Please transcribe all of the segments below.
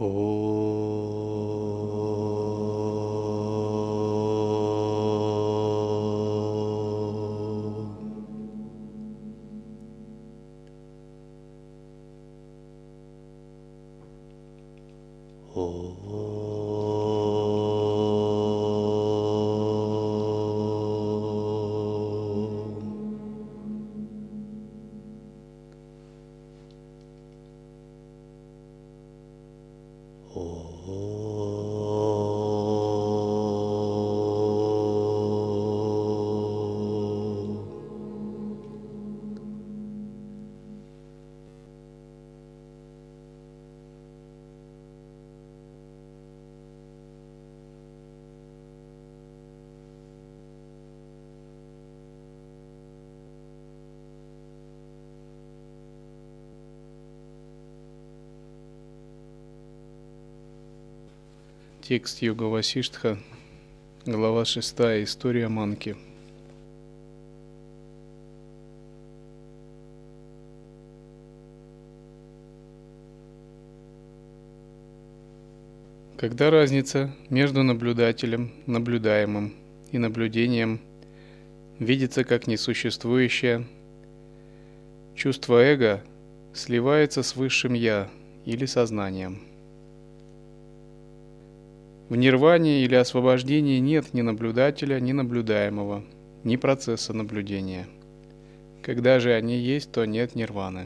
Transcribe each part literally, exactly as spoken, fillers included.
Текст Йога Васиштха, глава шестая, история Манки. Когда разница между наблюдателем, наблюдаемым и наблюдением видится как несуществующая, чувство эго сливается с высшим «я» или сознанием. В нирване или освобождении нет ни наблюдателя, ни наблюдаемого, ни процесса наблюдения. Когда же они есть, то нет нирваны.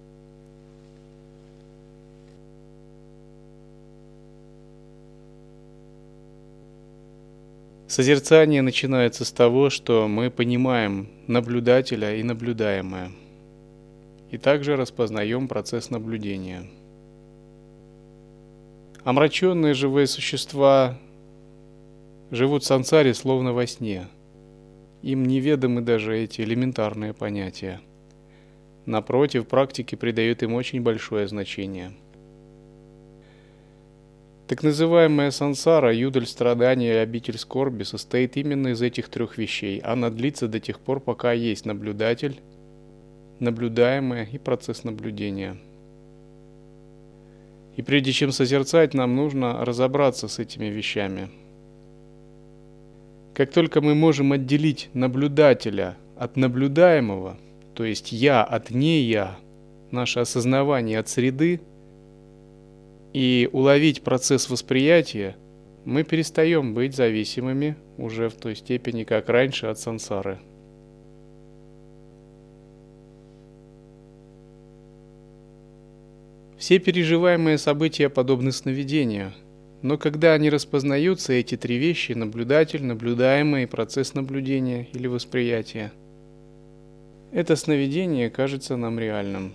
Созерцание начинается с того, что мы понимаем наблюдателя и наблюдаемое, и также распознаем процесс наблюдения. Омраченные живые существа живут в сансаре словно во сне. Им неведомы даже эти элементарные понятия. Напротив, практики придают им очень большое значение. Так называемая сансара, юдоль страдания и обитель скорби, состоит именно из этих трех вещей. Она длится до тех пор, пока есть наблюдатель, наблюдаемое и процесс наблюдения. И прежде чем созерцать, нам нужно разобраться с этими вещами. Как только мы можем отделить наблюдателя от наблюдаемого, то есть «я» от «не я», наше осознавание от среды, и уловить процесс восприятия, мы перестаем быть зависимыми уже в той степени, как раньше, от сансары. Все переживаемые события подобны сновидению, но когда они распознаются, эти три вещи – наблюдатель, наблюдаемый и процесс наблюдения или восприятия, это сновидение кажется нам реальным.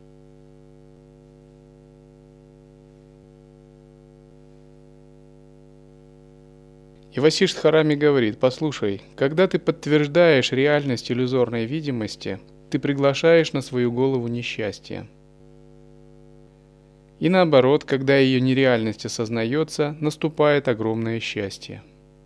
И Васиштхарами говорит: послушай, когда ты подтверждаешь реальность иллюзорной видимости, ты приглашаешь на свою голову несчастье. И наоборот, когда ее нереальность осознается, наступает огромное счастье.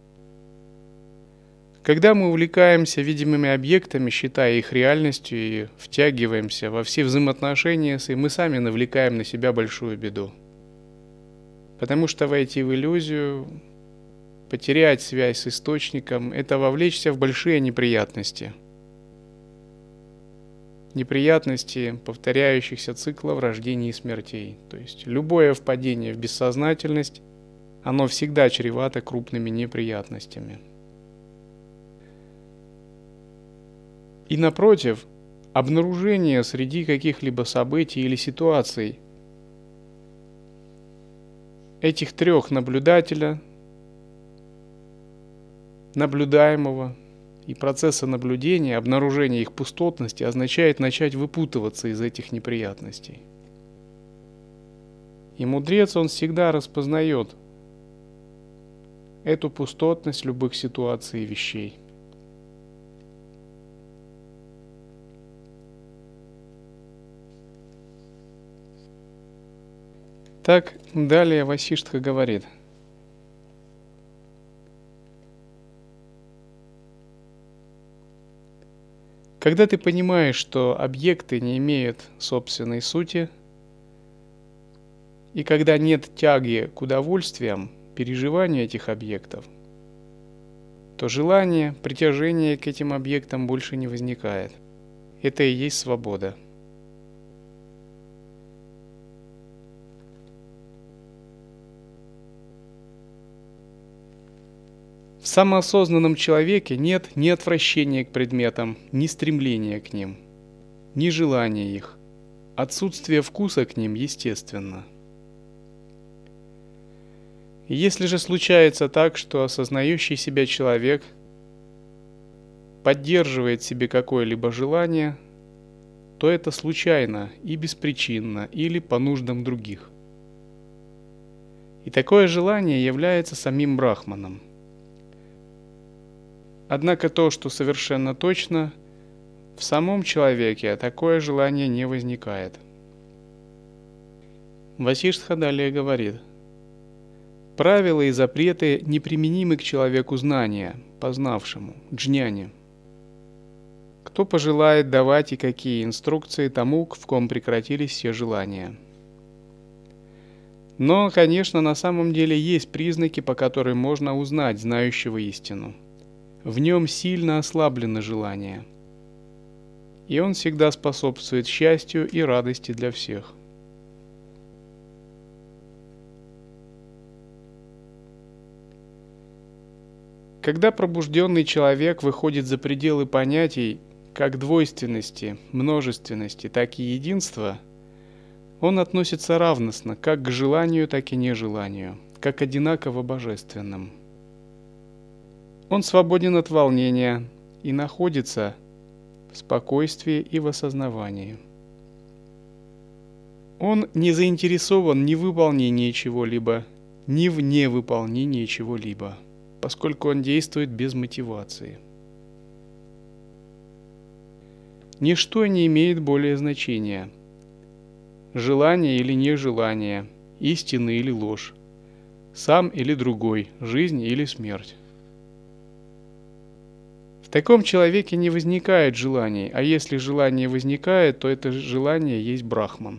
Когда мы увлекаемся видимыми объектами, считая их реальностью и втягиваемся во все взаимоотношения с им, мы сами навлекаем на себя большую беду. Потому что войти в иллюзию, потерять связь с источником – это вовлечься в большие неприятности. Неприятности повторяющихся циклов рождений и смертей. То есть любое впадение в бессознательность, оно всегда чревато крупными неприятностями. И напротив, обнаружение среди каких-либо событий или ситуаций этих трех: наблюдателя, наблюдаемого и процесса наблюдения, обнаружение их пустотности означает начать выпутываться из этих неприятностей. И мудрец, он всегда распознает эту пустотность любых ситуаций и вещей. Так, далее Васиштха говорит: когда ты понимаешь, что объекты не имеют собственной сути, И когда нет тяги к удовольствиям, переживанию этих объектов, то желание, притяжение к этим объектам больше не возникает. Это и есть свобода. В самоосознанном человеке нет ни отвращения к предметам, ни стремления к ним, ни желания их. Отсутствие вкуса к ним естественно. И если же случается так, что осознающий себя человек поддерживает в себе какое-либо желание, то это случайно и беспричинно или по нуждам других. И такое желание является самим Брахманом. Однако то, что совершенно точно, в самом человеке такое желание не возникает. Васиштха далее говорит: правила и запреты неприменимы к человеку знания, познавшему, джняне. Кто пожелает давать и какие инструкции тому, в ком прекратились все желания. Но, конечно, на самом деле есть признаки, по которым можно узнать знающего истину. В нем сильно ослаблено желание, и он всегда способствует счастью и радости для всех. Когда пробужденный человек выходит за пределы понятий как двойственности, множественности, так и единства, он относится равностно как к желанию, так и нежеланию, как одинаково божественным. Он свободен от волнения и находится в спокойствии и в осознавании. Он не заинтересован ни в выполнении чего-либо, ни в невыполнении чего-либо, поскольку он действует без мотивации. Ничто не имеет более значения. Желание или нежелание, истина или ложь, сам или другой, жизнь или смерть. В таком человеке не возникает желаний, а если желание возникает, то это желание есть Брахман.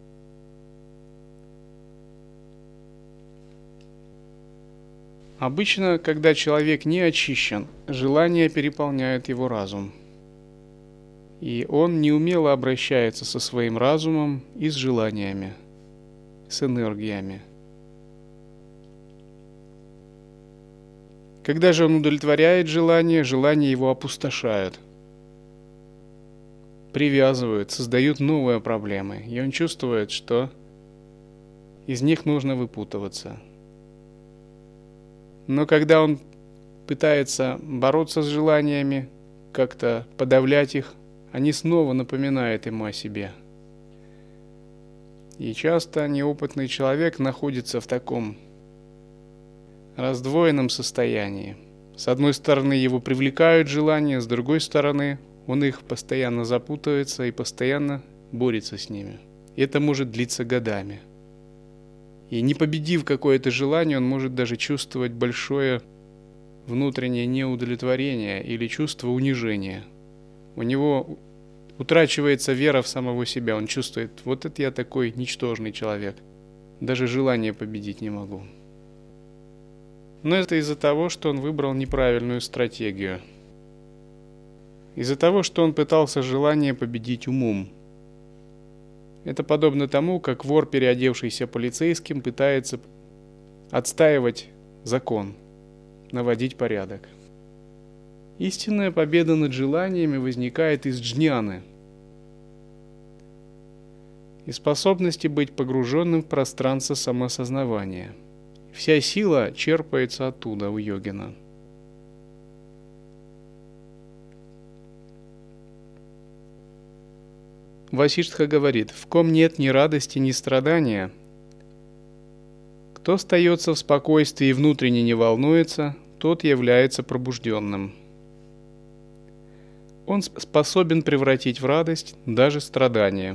Обычно, когда человек не очищен, желания переполняют его разум. И он неумело обращается со своим разумом и с желаниями, с энергиями. Когда же он удовлетворяет желание, желания его опустошают, привязывают, создают новые проблемы, и он чувствует, что из них нужно выпутываться. Но когда он пытается бороться с желаниями, как-то подавлять их, они снова напоминают ему о себе. И часто неопытный человек находится в таком раздвоенном состоянии. С одной стороны, его привлекают желания, с другой стороны, он их постоянно запутывается и постоянно борется с ними. И это может длиться годами. И не победив какое-то желание, он может даже чувствовать большое внутреннее неудовлетворение или чувство унижения. У него утрачивается вера в самого себя. Он чувствует: вот это я такой ничтожный человек. Даже желание победить не могу. Но это из-за того, что он выбрал неправильную стратегию. Из-за того, что он пытался желание победить умом. Это подобно тому, как вор, переодевшийся полицейским, пытается отстаивать закон, наводить порядок. Истинная победа над желаниями возникает из джняны, из способности быть погруженным в пространство самоосознавания. Вся сила черпается оттуда, у йогина. Васиштха говорит: в ком нет ни радости, ни страдания, кто остается в спокойствии и внутренне не волнуется, тот является пробужденным. Он способен превратить в радость даже страдания.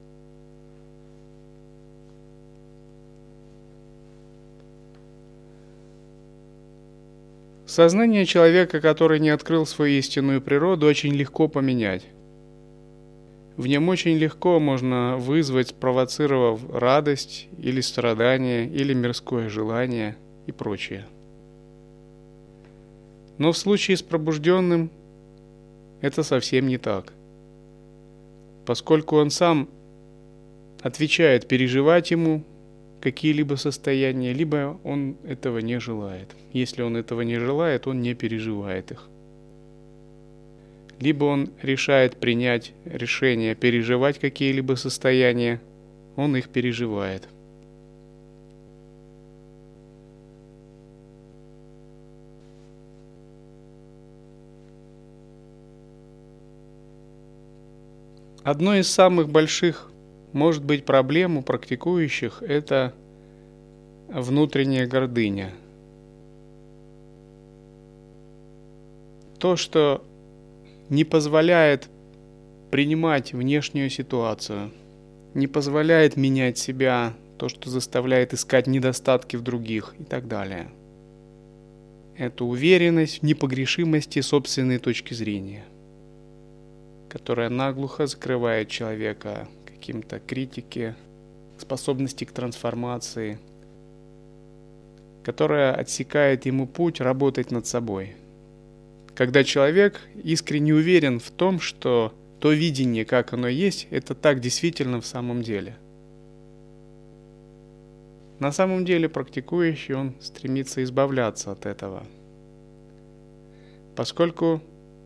Сознание человека, который не открыл свою истинную природу, очень легко поменять. в нем очень легко можно вызвать, спровоцировав радость или страдание, или мирское желание и прочее. Но в случае с пробужденным это совсем не так, поскольку он сам отвечает переживать ему какие-либо состояния, либо он этого не желает. Если он этого не желает, он не переживает их. Либо он решает принять решение переживать какие-либо состояния, он их переживает. Одной из самых больших, может быть, проблем у практикующих – это внутренняя гордыня. То, что не позволяет принимать внешнюю ситуацию, не позволяет менять себя, то, что заставляет искать недостатки в других и так далее. Это уверенность в непогрешимости собственной точки зрения, которая наглухо закрывает человека каким-то критике, способности к трансформации, которая отсекает ему путь работать над собой. Когда человек искренне уверен в том, что то видение, как оно есть, это так действительно в самом деле. На самом деле практикующий, он стремится избавляться от этого, поскольку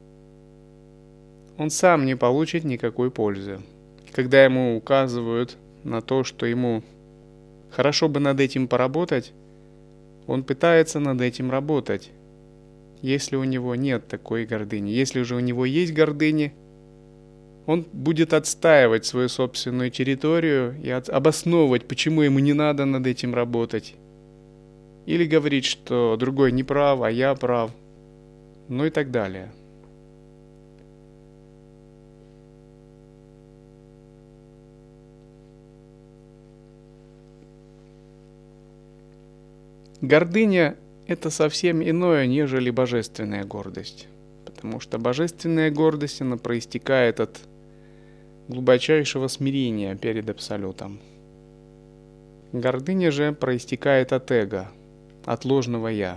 он сам не получит никакой пользы. Когда ему указывают на то, что ему хорошо бы над этим поработать, он пытается над этим работать, если у него нет такой гордыни. Если же у него есть гордыня, он будет отстаивать свою собственную территорию и от- обосновывать, почему ему не надо над этим работать. Или говорить, что другой не прав, а я прав. Ну и так далее. Гордыня – это совсем иное, нежели божественная гордость. Потому что божественная гордость, она проистекает от глубочайшего смирения перед Абсолютом. Гордыня же проистекает от эго, от ложного «я».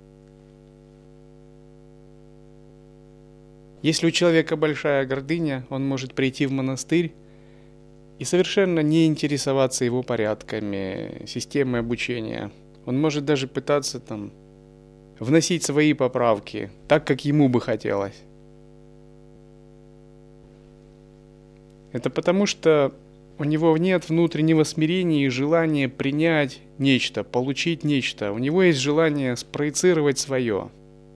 Если у человека большая гордыня, он может прийти в монастырь и совершенно не интересоваться его порядками, системой обучения. Он может даже пытаться там вносить свои поправки, так, как ему бы хотелось. Это потому, что у него нет внутреннего смирения и желания принять нечто, получить нечто. У него есть желание спроецировать свое.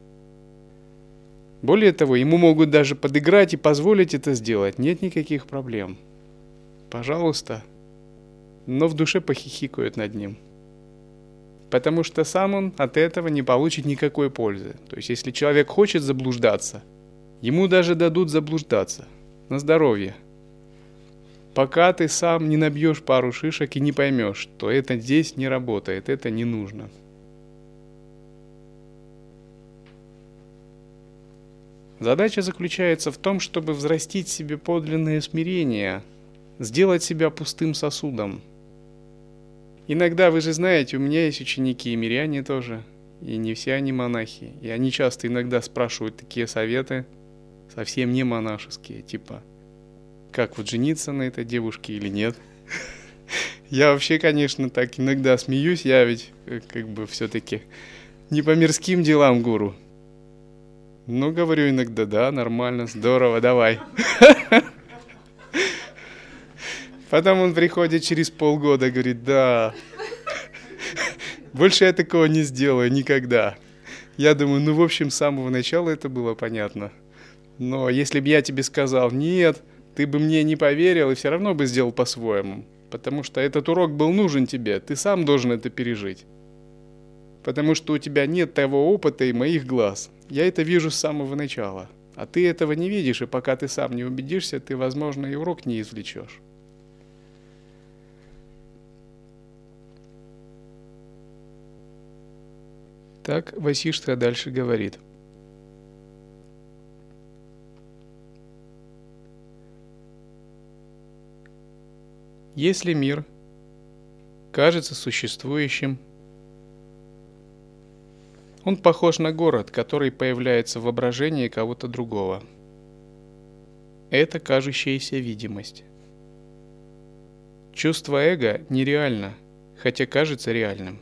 Более того, ему могут даже подыграть и позволить это сделать. Нет никаких проблем. Пожалуйста. Но в душе похихикают над ним. Потому что сам он от этого не получит никакой пользы. То есть, если человек хочет заблуждаться, ему даже дадут заблуждаться. На здоровье. Пока ты сам не набьешь пару шишек и не поймешь, что это здесь не работает, это не нужно. Задача заключается в том, чтобы взрастить в себе подлинное смирение, сделать себя пустым сосудом. Иногда, вы же знаете, у меня есть ученики и миряне тоже, и не все они монахи. И они часто иногда спрашивают такие советы, совсем не монашеские, типа, как вот жениться на этой девушке или нет. Я вообще, конечно, так иногда смеюсь, я ведь как бы все-таки не по мирским делам гуру. Ну, говорю иногда, да, нормально, здорово, давай. Потом он приходит через полгода, говорит, да, больше я такого не сделаю никогда. Я думаю, ну, в общем, с самого начала это было понятно. Но если бы я тебе сказал, нет, ты бы мне не поверил и все равно бы сделал по-своему. Потому что этот урок был нужен тебе, ты сам должен это пережить. Потому что у тебя нет того опыта и моих глаз. Я это вижу с самого начала. А ты этого не видишь, и пока ты сам не убедишься, ты, возможно, и урок не извлечешь. Так Васиштха дальше говорит. Если мир кажется существующим, он похож на город, который появляется в воображении кого-то другого. Это кажущаяся видимость. Чувство эго нереально, хотя кажется реальным.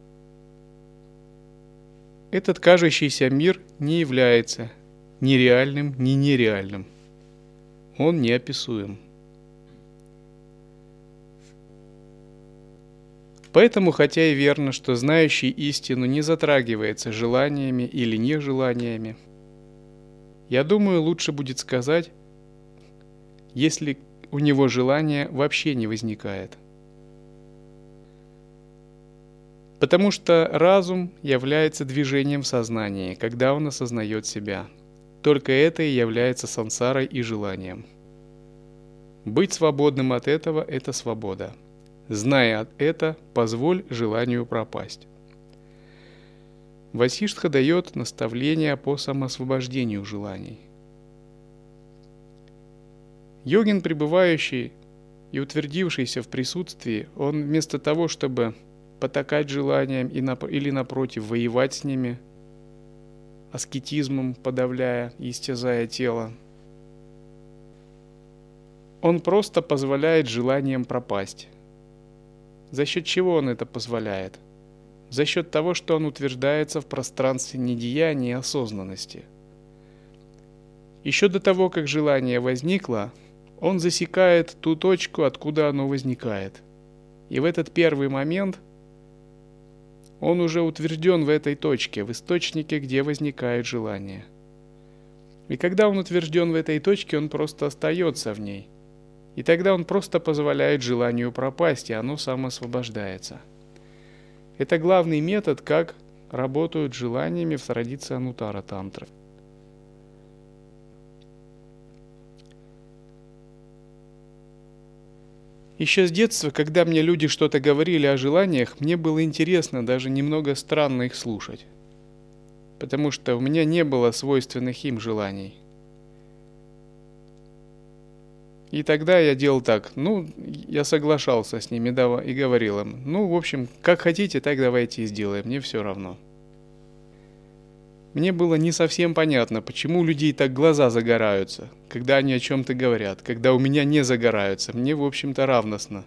Этот кажущийся мир не является ни реальным, ни нереальным. Он неописуем. Поэтому, хотя и верно, что знающий истину не затрагивается желаниями или нежеланиями, я думаю, лучше будет сказать, если у него желание вообще не возникает. Потому что разум является движением в сознании, когда он осознает себя. Только это и является сансарой и желанием. Быть свободным от этого – это свобода. Зная это, позволь желанию пропасть. Васиштха дает наставления по самоосвобождению желаний. Йогин, пребывающий и утвердившийся в присутствии, он вместо того, чтобы потакать желаниям или, напротив, воевать с ними, аскетизмом подавляя и истязая тело, он просто позволяет желаниям пропасть. За счет чего он это позволяет? За счет того, что он утверждается в пространстве недеяния и осознанности. Еще до того, как желание возникло, он засекает ту точку, откуда оно возникает. И в этот первый момент он уже утвержден в этой точке, в источнике, где возникает желание. И когда он утвержден в этой точке, он просто остается в ней. И тогда он просто позволяет желанию пропасть, и оно самоосвобождается. Это главный метод, как работают с желаниями в традиции Анутара тантры. Еще с детства, когда мне люди что-то говорили о желаниях, мне было интересно, даже немного странно их слушать. Потому что у меня не было свойственных им желаний. И тогда я делал так, ну, я соглашался с ними и говорил им, ну, в общем, как хотите, так давайте и сделаем, мне все равно. Мне было не совсем понятно, почему у людей так глаза загораются, когда они о чем-то говорят, когда у меня не загораются, мне, в общем-то, равностно.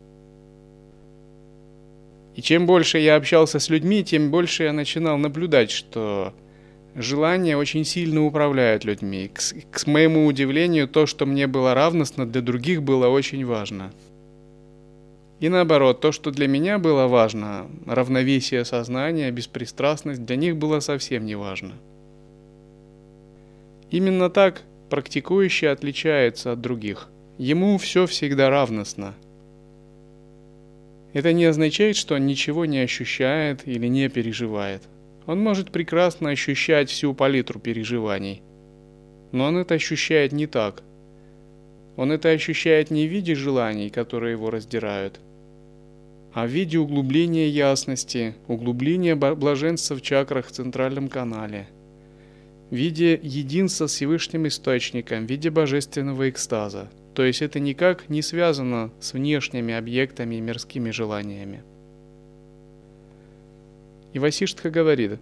И чем больше я общался с людьми, тем больше я начинал наблюдать, что желания очень сильно управляют людьми. К, к моему удивлению, то, что мне было равностно, для других было очень важно. И наоборот, то, что для меня было важно, равновесие сознания, беспристрастность, для них было совсем не важно. Именно так практикующий отличается от других. Ему все всегда равностно. Это не означает, что он ничего не ощущает или не переживает. Он может прекрасно ощущать всю палитру переживаний. Но он это ощущает не так. Он это ощущает не в виде желаний, которые его раздирают, а в виде углубления ясности, углубления блаженства в чакрах в центральном канале, в виде единства с Всевышним Источником, в виде божественного экстаза. То есть это никак не связано с внешними объектами и мирскими желаниями. И Васиштха говорит,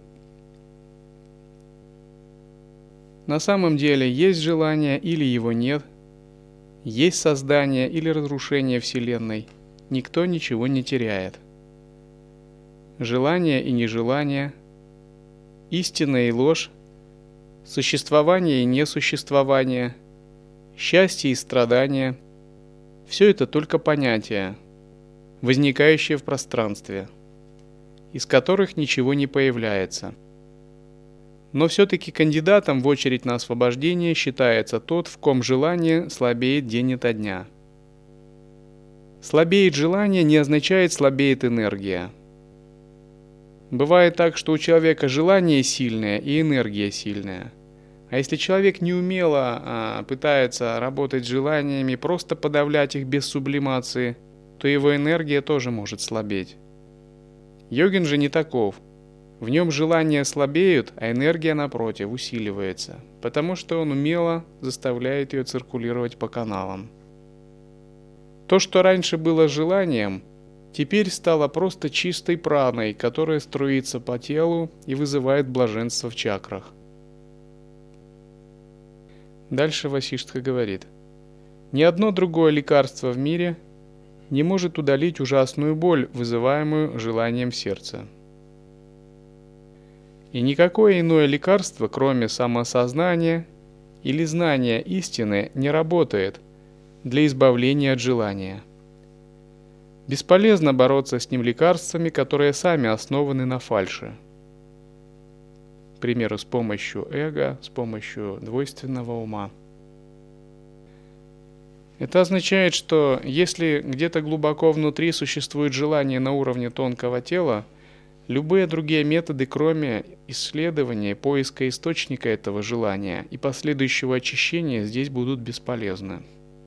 на самом деле есть желание или его нет, есть создание или разрушение Вселенной, никто ничего не теряет. Желание и нежелание, истина и ложь, существование и несуществование, счастье и страдание – все это только понятия, возникающие в пространстве, из которых ничего не появляется. Но все-таки кандидатом в очередь на освобождение считается тот, в ком желание слабеет день ото дня. Слабеет желание не означает слабеет энергия. Бывает так, что у человека желание сильное и энергия сильная. А если человек неумело а, пытается работать с желаниями, просто подавлять их без сублимации, то его энергия тоже может слабеть. Йогин же не таков. В нем желания слабеют, а энергия, напротив, усиливается, потому что он умело заставляет ее циркулировать по каналам. То, что раньше было желанием, теперь стало просто чистой праной, которая струится по телу и вызывает блаженство в чакрах. Дальше Васиштха говорит: ни одно другое лекарство в мире не может удалить ужасную боль, вызываемую желанием сердца. И никакое иное лекарство, кроме самосознания или знания истины, не работает для избавления от желания. Бесполезно бороться с ним лекарствами, которые сами основаны на фальше. К примеру, с помощью эго, с помощью двойственного ума. Это означает, что если где-то глубоко внутри существует желание на уровне тонкого тела, любые другие методы, кроме исследования, поиска источника этого желания и последующего очищения, здесь будут бесполезны.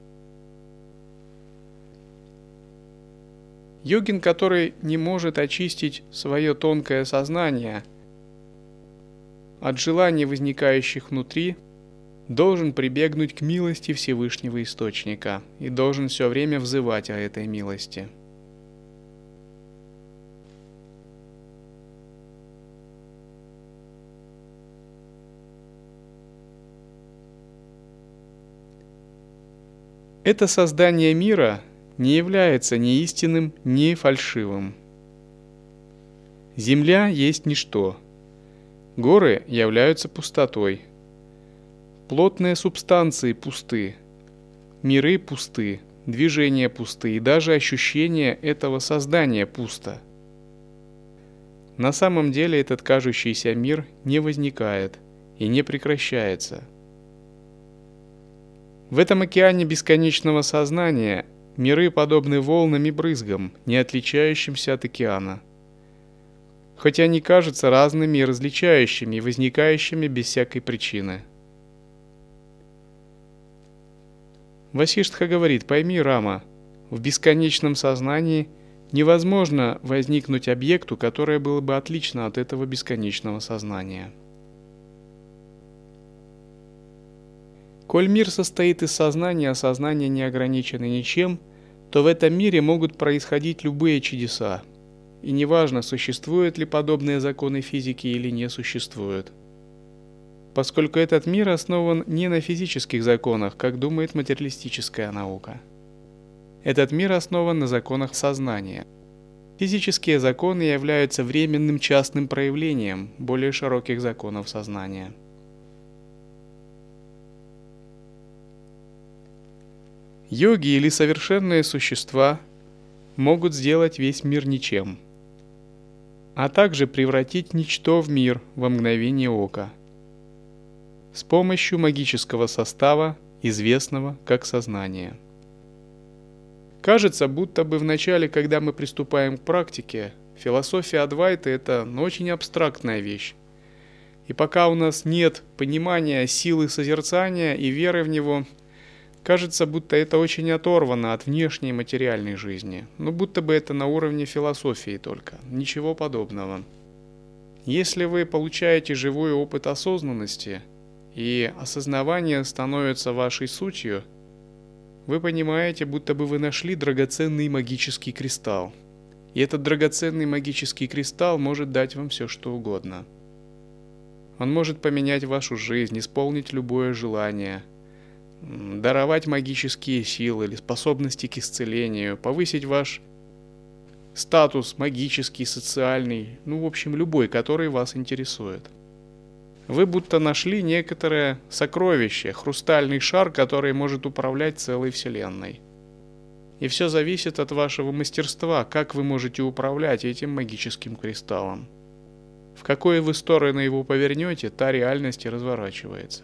Йогин, который не может очистить свое тонкое сознание от желаний, возникающих внутри, должен прибегнуть к милости Всевышнего Источника и должен все время взывать о этой милости. Это создание мира не является ни истинным, ни фальшивым. Земля есть ничто. Горы являются пустотой. Плотные субстанции пусты. Миры пусты, движения пусты, и даже ощущение этого создания пусто. На самом деле этот кажущийся мир не возникает и не прекращается. В этом океане бесконечного сознания миры подобны волнам и брызгам, не отличающимся от океана. Хоть они кажутся разными и различающими, и возникающими без всякой причины. Васиштха говорит: пойми, Рама, в бесконечном сознании невозможно возникнуть объекту, которое было бы отлично от этого бесконечного сознания. Коль мир состоит из сознания, а сознание не ограничено ничем, то в этом мире могут происходить любые чудеса. И неважно, существуют ли подобные законы физики или не существуют. Поскольку этот мир основан не на физических законах, как думает материалистическая наука. Этот мир основан на законах сознания. Физические законы являются временным частным проявлением более широких законов сознания. Йоги или совершенные существа могут сделать весь мир ничем, а также превратить ничто в мир во мгновение ока с помощью магического состава, известного как сознание. Кажется, будто бы в начале, когда мы приступаем к практике, философия Адвайты – это ну, очень абстрактная вещь. И пока у нас нет понимания силы созерцания и веры в него, кажется, будто это очень оторвано от внешней материальной жизни, но будто бы это на уровне философии только, ничего подобного. Если вы получаете живой опыт осознанности, и осознавание становится вашей сутью, вы понимаете, будто бы вы нашли драгоценный магический кристалл. И этот драгоценный магический кристалл может дать вам все, что угодно. Он может поменять вашу жизнь, исполнить любое желание, даровать магические силы или способности к исцелению, повысить ваш статус магический, социальный, ну, в общем, любой, который вас интересует. Вы будто нашли некоторое сокровище, хрустальный шар, который может управлять целой вселенной. И все зависит от вашего мастерства, как вы можете управлять этим магическим кристаллом. В какую вы сторону его повернете, та реальность и разворачивается.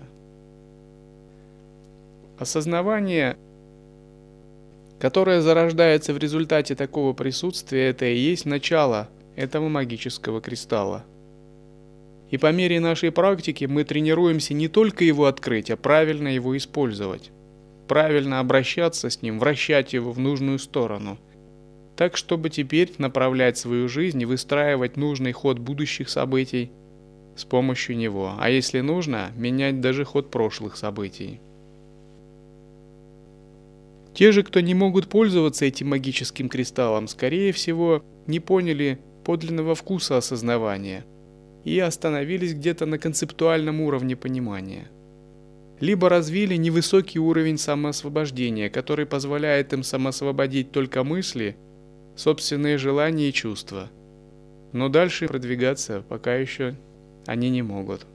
Осознавание, которое зарождается в результате такого присутствия, это и есть начало этого магического кристалла. И по мере нашей практики мы тренируемся не только его открыть, а правильно его использовать. Правильно обращаться с ним, вращать его в нужную сторону. Так, чтобы теперь направлять свою жизнь и выстраивать нужный ход будущих событий с помощью него. А если нужно, менять даже ход прошлых событий. Те же, кто не могут пользоваться этим магическим кристаллом, скорее всего, не поняли подлинного вкуса осознавания и остановились где-то на концептуальном уровне понимания. Либо развили невысокий уровень самоосвобождения, который позволяет им самоосвободить только мысли, собственные желания и чувства. Но дальше продвигаться пока еще они не могут.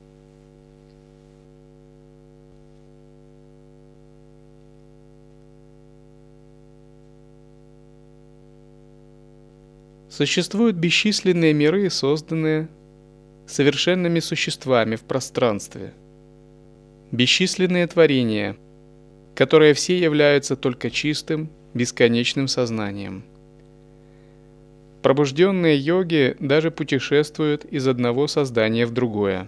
Существуют бесчисленные миры, созданные совершенными существами в пространстве. Бесчисленные творения, которые все являются только чистым, бесконечным сознанием. Пробужденные йоги даже путешествуют из одного создания в другое.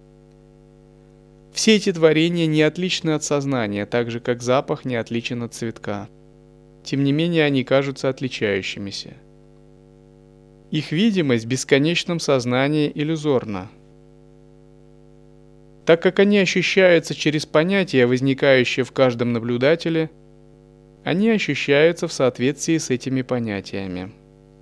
Все эти творения не отличны от сознания, так же как запах не отличен от цветка. Тем не менее, они кажутся отличающимися. Их видимость в бесконечном сознании иллюзорна. Так как они ощущаются через понятия, возникающие в каждом наблюдателе, они ощущаются в соответствии с этими понятиями.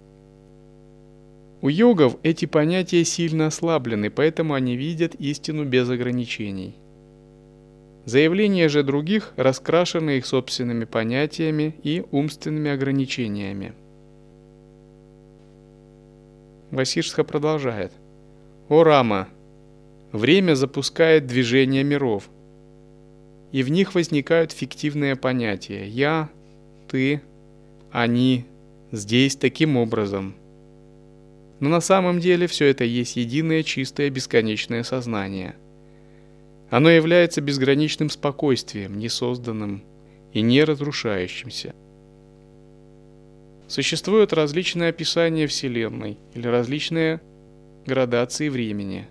У йогов эти понятия сильно ослаблены, поэтому они видят истину без ограничений. Заявления же других раскрашены их собственными понятиями и умственными ограничениями. Васиштха продолжает. «О Рама, время запускает движение миров, и в них возникают фиктивные понятия «я», «ты», «они», «здесь» таким образом. Но на самом деле все это есть единое чистое бесконечное сознание. Оно является безграничным спокойствием, несозданным и не разрушающимся. Существуют различные описания Вселенной или различные градации времени.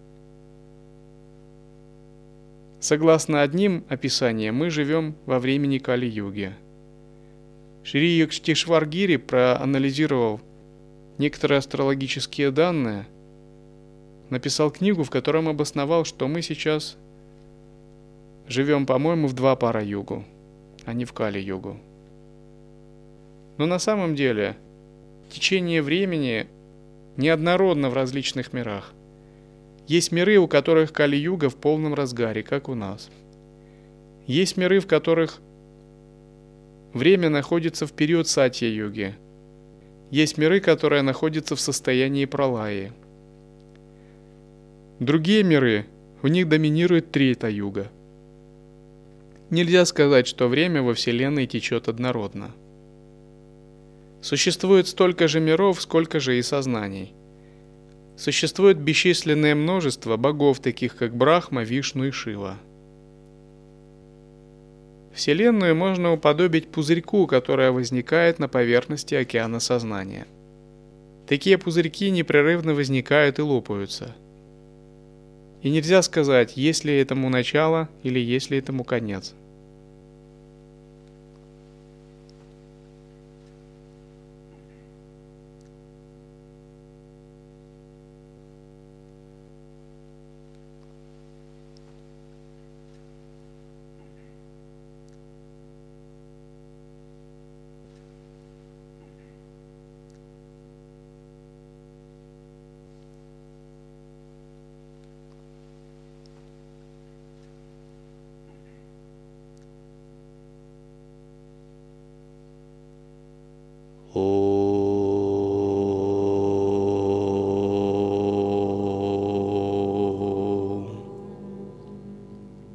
Согласно одним описаниям, мы живем во времени Кали-юги. Шри Юктишвар Гири проанализировал некоторые астрологические данные, написал книгу, в котором обосновал, что мы сейчас живем, по-моему, в два пара югу, а не в Кали-югу. Но на самом деле течение времени неоднородно в различных мирах. Есть миры, у которых Кали-юга в полном разгаре, как у нас. Есть миры, в которых время находится в период Сатья-юги. Есть миры, которые находятся в состоянии пралаи. Другие миры, в них доминирует Трета-юга. Нельзя сказать, что время во Вселенной течет однородно. Существует столько же миров, сколько же и сознаний. Существует бесчисленное множество богов, таких как Брахма, Вишну и Шива. Вселенную можно уподобить пузырьку, которая возникает на поверхности океана сознания. Такие пузырьки непрерывно возникают и лопаются. И нельзя сказать, есть ли этому начало или есть ли этому конец.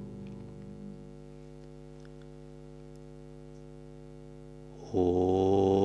О